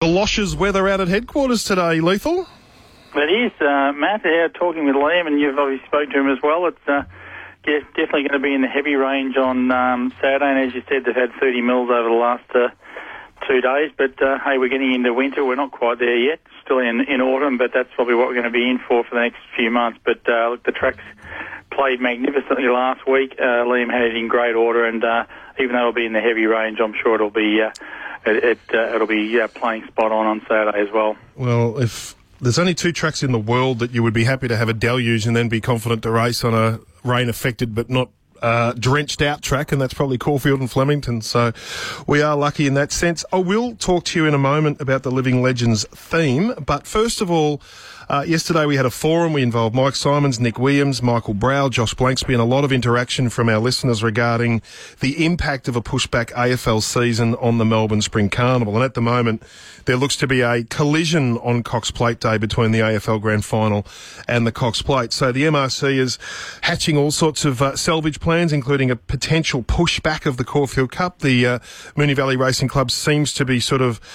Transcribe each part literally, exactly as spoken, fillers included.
galoshes weather out at headquarters today, Lethal? It is, uh, Matt. Yeah, talking with Liam, and you've obviously spoken to him as well. It's uh, yeah, definitely going to be in the heavy range on um, Saturday, and as you said, they've had thirty mils over the last uh, two days. But uh, hey, we're getting into winter. We're not quite there yet. Still in, in autumn, but that's probably what we're going to be in for for the next few months. But uh, look, the track's played magnificently last week. Uh, Liam had it in great order, and uh, even though it'll be in the heavy range, I'm sure it'll be uh, it, it uh, it'll be uh, playing spot on on Saturday as well. Well, if there's only two tracks in the world that you would be happy to have a deluge and then be confident to race on a rain-affected but not uh, drenched-out track, and that's probably Caulfield and Flemington. So we are lucky in that sense. I will talk to you in a moment about the Living Legends theme, but first of all, Uh, yesterday we had a forum. We involved Mike Simons, Nick Williams, Michael Brow, Josh Blanksby, and a lot of interaction from our listeners regarding the impact of a pushback A F L season on the Melbourne Spring Carnival. And at the moment, there looks to be a collision on Cox Plate Day between the A F L Grand Final and the Cox Plate. So the M R C is hatching all sorts of uh, salvage plans, including a potential pushback of the Caulfield Cup. The uh, Moonee Valley Racing Club seems to be sort of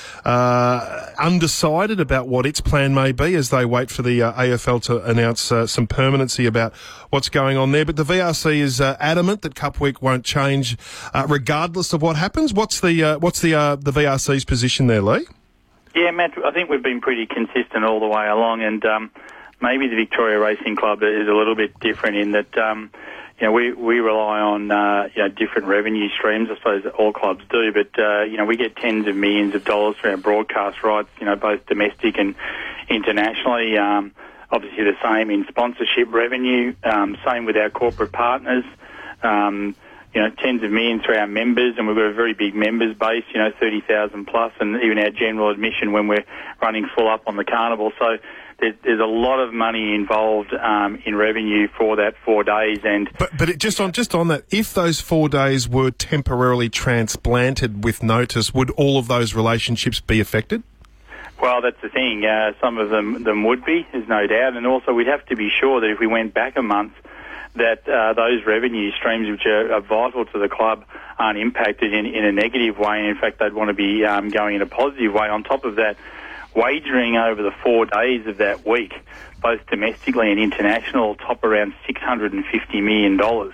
uh, undecided about what its plan may be as they wait for the uh, A F L to announce uh, some permanency about what's going on there. But the V R C is uh, adamant that Cup Week won't change uh, regardless of what happens. What's the uh, what's the uh, the V R C's position there, Lee? Yeah, Matt, I think we've been pretty consistent all the way along, and um, maybe the Victoria Racing Club is a little bit different in that um, you know we we rely on uh, you know different revenue streams. I suppose all clubs do, but uh, you know we get tens of millions of dollars for our broadcast rights. You know, both domestic and internationally. Um, obviously the same in sponsorship revenue, um, same with our corporate partners, um, you know, tens of millions for our members, and we've got a very big members base, you know, thirty thousand plus, and even our general admission when we're running full up on the carnival. So there's, there's a lot of money involved um, in revenue for that four days. And But, but it, just on just on that, if those four days were temporarily transplanted with notice, would all of those relationships be affected? Well, that's the thing. Uh, some of them, them would be, there's no doubt. And also we'd have to be sure that if we went back a month, that uh, those revenue streams, which are, are vital to the club, aren't impacted in, in a negative way. And in fact, they'd want to be um, going in a positive way. On top of that, wagering over the four days of that week, both domestically and international, top around six hundred fifty million dollars.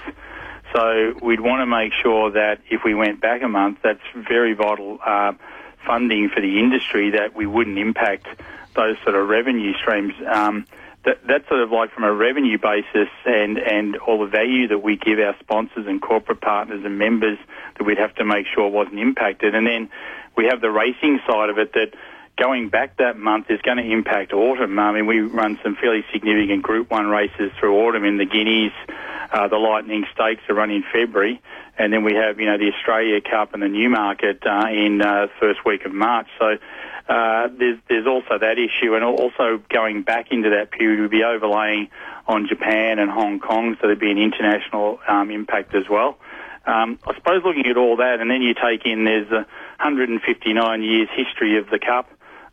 So we'd want to make sure that if we went back a month, that's very vital uh, funding for the industry, that we wouldn't impact those sort of revenue streams. Um, that, that's sort of like from a revenue basis and, and all the value that we give our sponsors and corporate partners and members, that we'd have to make sure wasn't impacted. And then we have the racing side of it, that going back that month is going to impact autumn. I mean, we run some fairly significant Group one races through autumn in the Guineas. Uh, the Lightning Stakes are run in February. And then we have, you know, the Australia Cup and the Newmarket uh, in uh, the first week of March. So uh, there's there's also that issue. And also going back into that period, we'd be overlaying on Japan and Hong Kong, so there'd be an international um, impact as well. Um, I suppose looking at all that, and then you take in there's a one hundred fifty-nine years history of the Cup.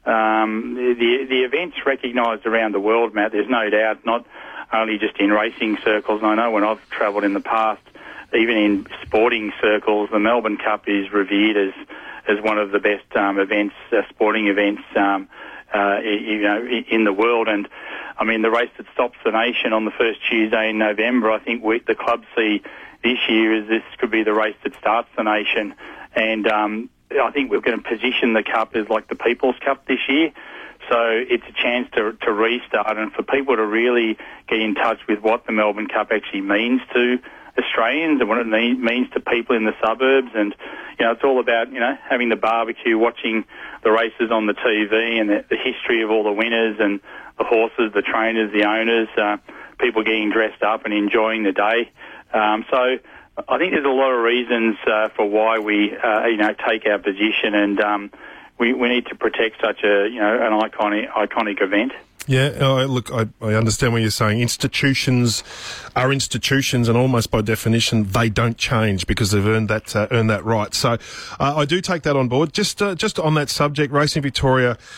Um, the, the event's recognised around the world, Matt, there's no doubt, not only just in racing circles. And I know when I've travelled in the past, even in sporting circles, the Melbourne Cup is revered as as one of the best um, events, uh, sporting events, um, uh, you know, in the world. And I mean, the race that stops the nation on the first Tuesday in November, I think we, the club see this year as this could be the race that starts the nation. And um, I think we're going to position the Cup as like the People's Cup this year. So it's a chance to to restart and for people to really get in touch with what the Melbourne Cup actually means to Australians and what it mean, means to people in the suburbs. And, you know, it's all about, you know, having the barbecue, watching the races on the T V and the, the history of all the winners and the horses, the trainers, the owners, uh, people getting dressed up and enjoying the day. Um, so I think there's a lot of reasons uh, for why we, uh, you know, take our position, and um, we, we need to protect such a, you know, an iconic, iconic event. Yeah, oh, look, I, I understand what you're saying. Institutions are institutions, and almost by definition, they don't change because they've earned that uh, earned that right. So uh, I do take that on board. Just uh, just on that subject, Racing Victoria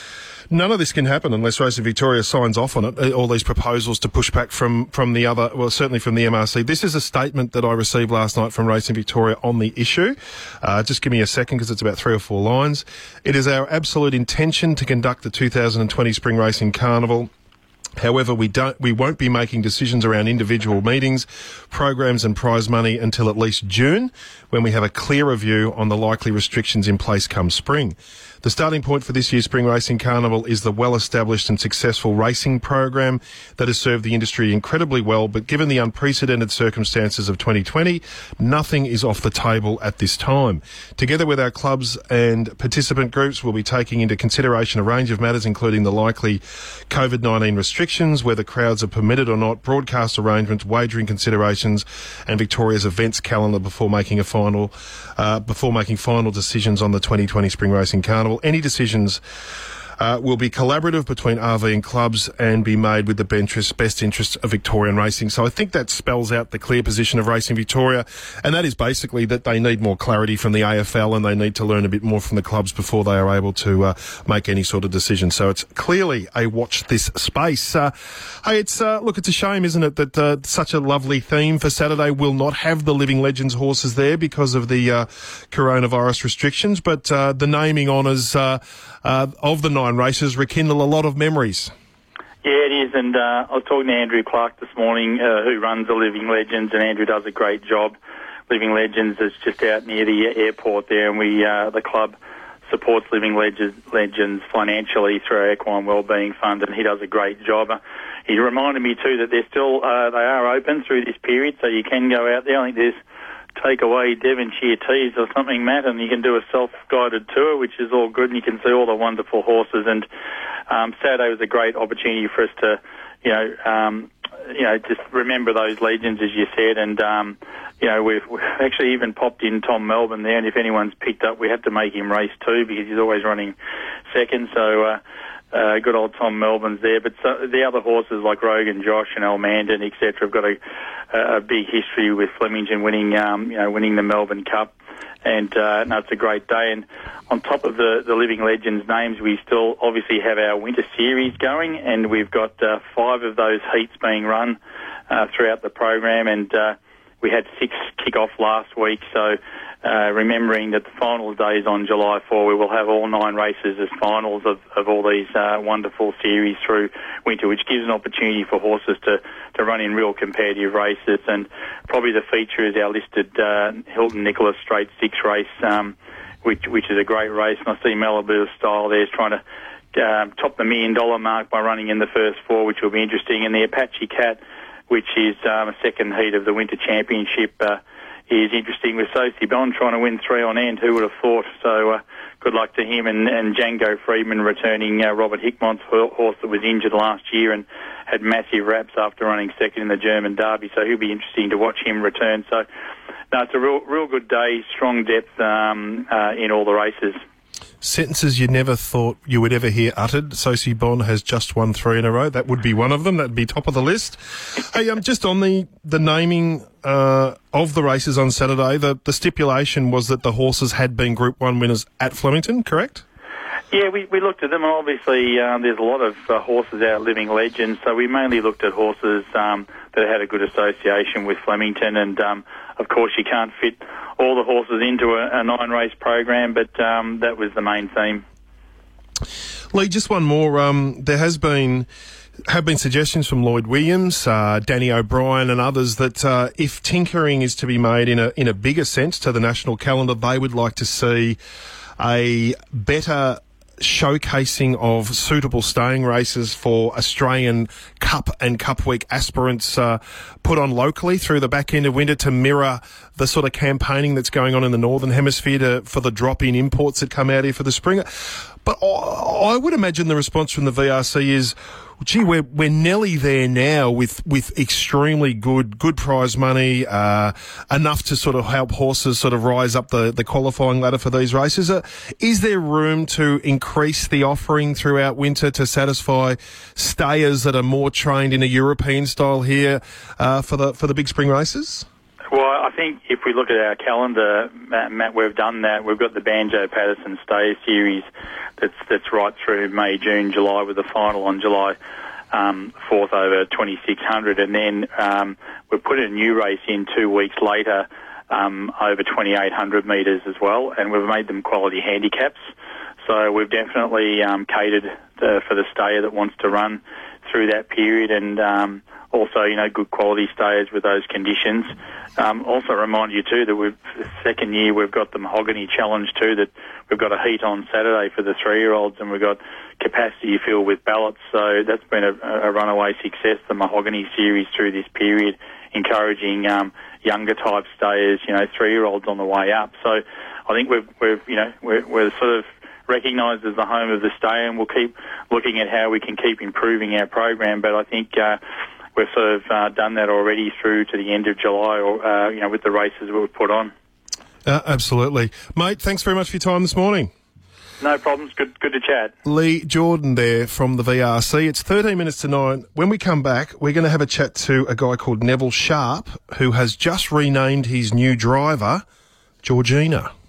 none of this can happen unless Racing Victoria signs off on it, all these proposals to push back from, from the other, well, certainly from the M R C. This is a statement that I received last night from Racing Victoria on the issue. Uh, just give me a second because it's about three or four lines. It is our absolute intention to conduct the two thousand twenty Spring Racing Carnival. However, we don't, we won't be making decisions around individual meetings, programs and prize money until at least June, when we have a clearer view on the likely restrictions in place come spring. The starting point for this year's Spring Racing Carnival is the well-established and successful racing program that has served the industry incredibly well, but given the unprecedented circumstances of twenty twenty, nothing is off the table at this time. Together with our clubs and participant groups, we'll be taking into consideration a range of matters, including the likely COVID nineteen restrictions, whether crowds are permitted or not, broadcast arrangements, wagering considerations, and Victoria's events calendar before making a final, uh, before making final decisions on the twenty twenty Spring Racing Carnival. Any decisions uh, will be collaborative between R V and clubs and be made with the best interests of Victorian racing. So I think that spells out the clear position of Racing Victoria, and that is basically that they need more clarity from the A F L and they need to learn a bit more from the clubs before they are able to uh, make any sort of decision. So it's clearly a watch this space. Uh, hey, it's uh, look, it's a shame, isn't it, that uh, such a lovely theme for Saturday will not have the Living Legends horses there because of the uh, coronavirus restrictions, but uh, the naming honours uh, uh, of the nine races rekindle a lot of memories. Yeah, it is, and uh, I was talking to Andrew Clark this morning, uh, who runs the Living Legends, and Andrew does a great job. Living Legends is just out near the airport there, and we uh, the club supports Living Legends, Legends financially through our Equine Wellbeing Fund, and he does a great job. He reminded me too that they're still uh, they are open through this period, so you can go out there. I think there's take away Devonshire Tees or something, Matt, and you can do a self-guided tour, which is all good, and you can see all the wonderful horses. And um, Saturday was a great opportunity for us to, you know, um, you know, just remember those legends, as you said. And um, you know, we've, we've actually even popped in Tom Melbourne there, and if anyone's picked up, we had to make him race two because he's always running second. So. Uh, Uh, good old Tom Melbourne's there, but so, the other horses like Rogan, Josh, and Almandan, et cetera, have got a, a big history with Flemington winning, um, you know, winning the Melbourne Cup, and uh, no, it's a great day. And on top of the, the Living Legends names, we still obviously have our winter series going, and we've got uh, five of those heats being run uh, throughout the program, and uh, we had six kick off last week, so. Uh, remembering that the final day is on July fourth, we will have all nine races as finals of, of all these uh, wonderful series through winter, which gives an opportunity for horses to, to run in real competitive races. And probably the feature is our listed uh, Hilton Nicholas Straight Six race, um, which which is a great race. And I see Malibu Style there is trying to uh, top the million dollar mark by running in the first four, which will be interesting. And the Apache Cat, which is um, a second heat of the Winter Championship, uh, is interesting with Sophie Bond trying to win three on end. Who would have thought? So uh, good luck to him. And, and Django Friedman returning uh, Robert Hickmont's horse that was injured last year and had massive raps after running second in the German Derby. So he'll be interesting to watch him return. So no, it's a real, real good day, strong depth um, uh, in all the races. Sentences you never thought you would ever hear uttered. Sophie Bond has just won three in a row. That would be one of them. That would be top of the list. Hey, um, just on the, the naming uh, of the races on Saturday, the, the stipulation was that the horses had been Group one winners at Flemington, correct? Yeah, we, we looked at them. Obviously, um, there's a lot of uh, horses out, Living Legends, so we mainly looked at horses um, that had a good association with Flemington, and um, of course you can't fit all the horses into a, a nine-race program, but um, that was the main theme. Lee, just one more. Um, there has been have been suggestions from Lloyd Williams, uh, Danny O'Brien and others that uh, if tinkering is to be made in a in a bigger sense to the national calendar, they would like to see a better showcasing of suitable staying races for Australian Cup and Cup Week aspirants uh, put on locally through the back end of winter to mirror the sort of campaigning that's going on in the Northern Hemisphere to, for the drop-in imports that come out here for the spring. But I would imagine the response from the V R C is, gee, we're, we're nearly there now with, with extremely good, good prize money, uh, enough to sort of help horses sort of rise up the, the qualifying ladder for these races. Uh, is there room to increase the offering throughout winter to satisfy stayers that are more trained in a European style here, uh, for the, for the big spring races? Well, I think if we look at our calendar, Matt, Matt, we've done that. We've got the Banjo Patterson Stay Series that's that's right through May, June, July, with the final on July um, fourth over twenty-six hundred, and then um, we've put a new race in two weeks later um, over twenty-eight hundred metres as well, and we've made them quality handicaps. So we've definitely um, catered to, for the stayer that wants to run through that period, and um, also, you know, good quality stayers with those conditions. Um, also remind you too that we've second year we've got the Mahogany Challenge too, that we've got a heat on Saturday for the three-year-olds, and we've got capacity fill with ballots. So that's been a, a runaway success, the Mahogany Series through this period, encouraging um, younger type stayers, you know, three-year-olds on the way up. So I think we've, we've you know, we're, we're sort of recognised as the home of the stayer, and we'll keep looking at how we can keep improving our program. But I think uh, we've sort of uh, done that already through to the end of July, or uh, you know, with the races we've put on. Uh, absolutely. Mate, thanks very much for your time this morning. No problems. Good good to chat. Lee Jordan there from the V R C. It's thirteen minutes to nine. When we come back, we're going to have a chat to a guy called Neville Sharp, who has just renamed his new driver Georgina.